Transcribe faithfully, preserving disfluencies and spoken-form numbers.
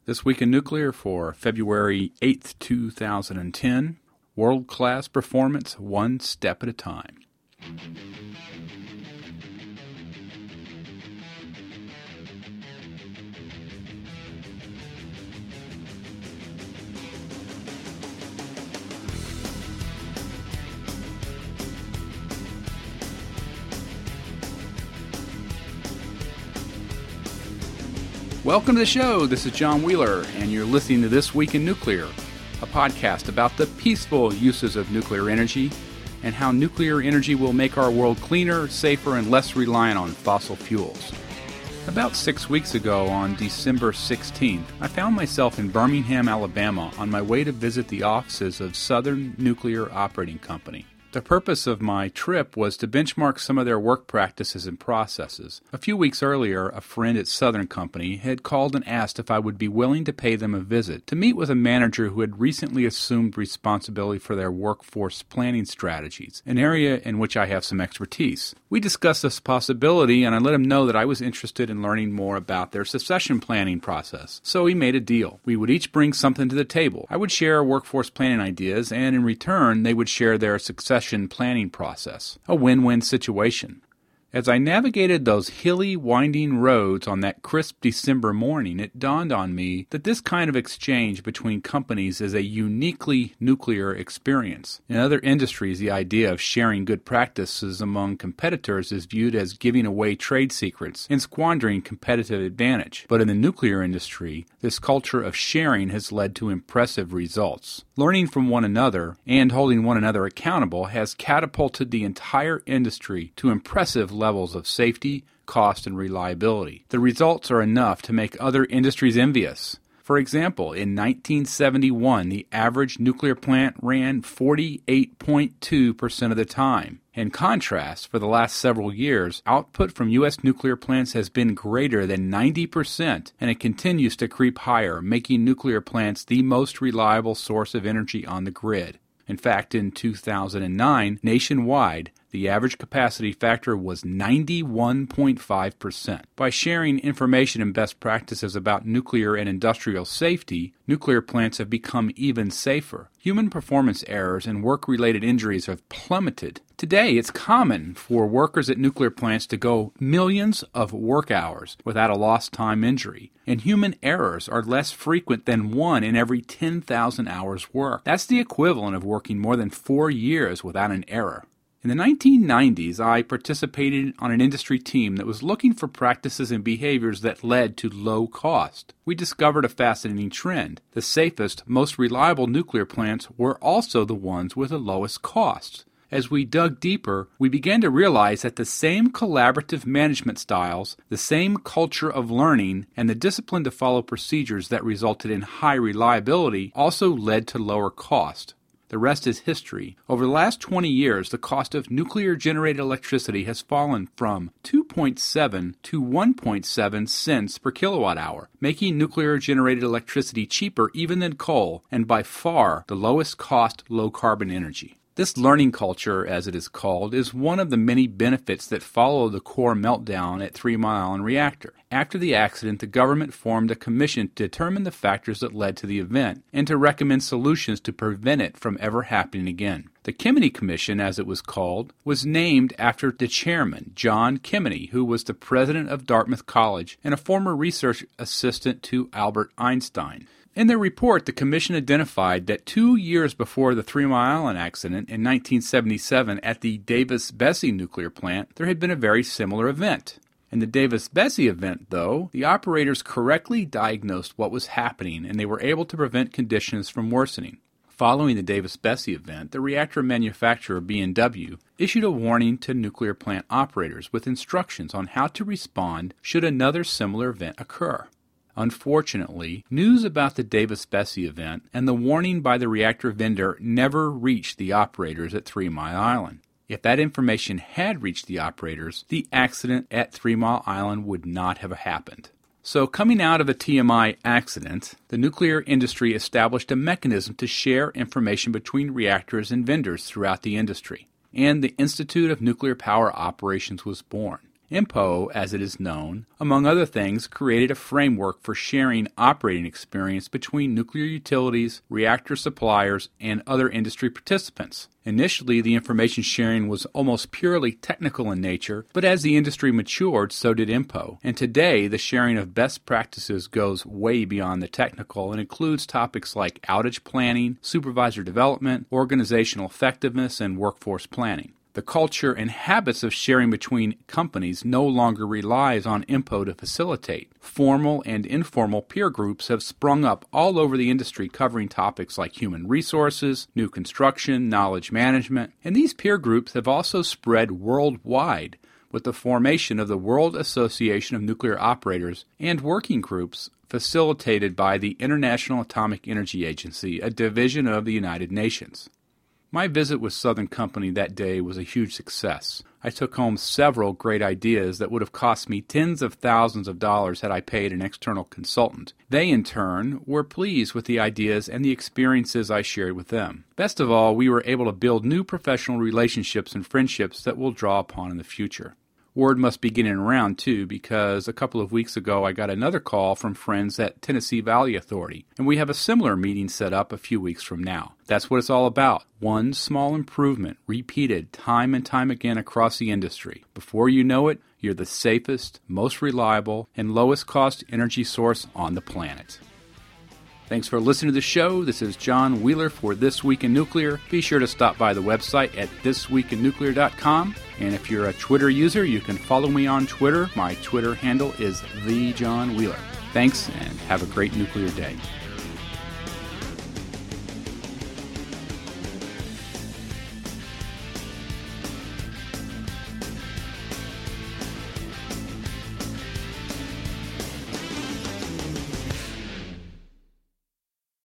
This Week in Nuclear for February eighth, two thousand ten. World-class performance one step at a time. Welcome to the show. This is John Wheeler, and you're listening to This Week in Nuclear, a podcast about the peaceful uses of nuclear energy and how nuclear energy will make our world cleaner, safer, and less reliant on fossil fuels. About six weeks ago, on December sixteenth, I found myself in Birmingham, Alabama, on my way to visit the offices of Southern Nuclear Operating Company. The purpose of my trip was to benchmark some of their work practices and processes. A few weeks earlier, a friend at Southern Company had called and asked if I would be willing to pay them a visit to meet with a manager who had recently assumed responsibility for their workforce planning strategies, an area in which I have some expertise. We discussed this possibility, and I let him know that I was interested in learning more about their succession planning process. So we made a deal. We would each bring something to the table. I would share workforce planning ideas, and in return, they would share their succession planning process. A win-win situation. As I navigated those hilly, winding roads on that crisp December morning, it dawned on me that this kind of exchange between companies is a uniquely nuclear experience. In other industries, the idea of sharing good practices among competitors is viewed as giving away trade secrets and squandering competitive advantage. But in the nuclear industry, this culture of sharing has led to impressive results. Learning from one another and holding one another accountable has catapulted the entire industry to impressive levels of safety, cost, and reliability. The results are enough to make other industries envious. For example, in nineteen seventy-one, the average nuclear plant ran forty-eight point two percent of the time. In contrast, for the last several years, output from U S nuclear plants has been greater than ninety percent, and it continues to creep higher, making nuclear plants the most reliable source of energy on the grid. In fact, in two thousand nine, nationwide, the average capacity factor was ninety-one point five percent. By sharing information and best practices about nuclear and industrial safety, nuclear plants have become even safer. Human performance errors and work-related injuries have plummeted. Today, it's common for workers at nuclear plants to go millions of work hours without a lost time injury, and human errors are less frequent than one in every ten thousand hours worked. That's the equivalent of working more than four years without an error. In the nineteen nineties, I participated on an industry team that was looking for practices and behaviors that led to low cost. We discovered a fascinating trend. The safest, most reliable nuclear plants were also the ones with the lowest costs. As we dug deeper, we began to realize that the same collaborative management styles, the same culture of learning, and the discipline to follow procedures that resulted in high reliability also led to lower cost. The rest is history. Over the last twenty years, the cost of nuclear-generated electricity has fallen from two point seven to one point seven cents per kilowatt hour, making nuclear-generated electricity cheaper even than coal, and by far the lowest cost low-carbon energy. This learning culture, as it is called, is one of the many benefits that follow the core meltdown at Three Mile Island Reactor. After the accident, the government formed a commission to determine the factors that led to the event and to recommend solutions to prevent it from ever happening again. The Kemeny Commission, as it was called, was named after the chairman, John Kemeny, who was the president of Dartmouth College and a former research assistant to Albert Einstein. In their report, the Commission identified that two years before the Three Mile Island accident in nineteen seventy-seven at the Davis-Besse nuclear plant, there had been a very similar event. In the Davis-Besse event, though, the operators correctly diagnosed what was happening and they were able to prevent conditions from worsening. Following the Davis-Besse event, the reactor manufacturer B and W issued a warning to nuclear plant operators with instructions on how to respond should another similar event occur. Unfortunately, news about the Davis-Besse event and the warning by the reactor vendor never reached the operators at Three Mile Island. If that information had reached the operators, the accident at Three Mile Island would not have happened. So coming out of the T M I accident, the nuclear industry established a mechanism to share information between reactors and vendors throughout the industry, and the Institute of Nuclear Power Operations was born. I M P O, as it is known, among other things, created a framework for sharing operating experience between nuclear utilities, reactor suppliers, and other industry participants. Initially, the information sharing was almost purely technical in nature, but as the industry matured, so did I M P O. And today, the sharing of best practices goes way beyond the technical and includes topics like outage planning, supervisor development, organizational effectiveness, and workforce planning. The culture and habits of sharing between companies no longer relies on I M P O to facilitate. Formal and informal peer groups have sprung up all over the industry covering topics like human resources, new construction, knowledge management, and these peer groups have also spread worldwide with the formation of the World Association of Nuclear Operators and working groups facilitated by the International Atomic Energy Agency, a division of the United Nations. My visit with Southern Company that day was a huge success. I took home several great ideas that would have cost me tens of thousands of dollars had I paid an external consultant. They, in turn, were pleased with the ideas and the experiences I shared with them. Best of all, we were able to build new professional relationships and friendships that we'll draw upon in the future. Word must be getting around, too, because a couple of weeks ago I got another call from friends at Tennessee Valley Authority, and we have a similar meeting set up a few weeks from now. That's what it's all about. One small improvement repeated time and time again across the industry. Before you know it, you're the safest, most reliable, and lowest cost energy source on the planet. Thanks for listening to the show. This is John Wheeler for This Week in Nuclear. Be sure to stop by the website at this week in nuclear dot com. And if you're a Twitter user, you can follow me on Twitter. My Twitter handle is the John Wheeler. Thanks, and have a great nuclear day.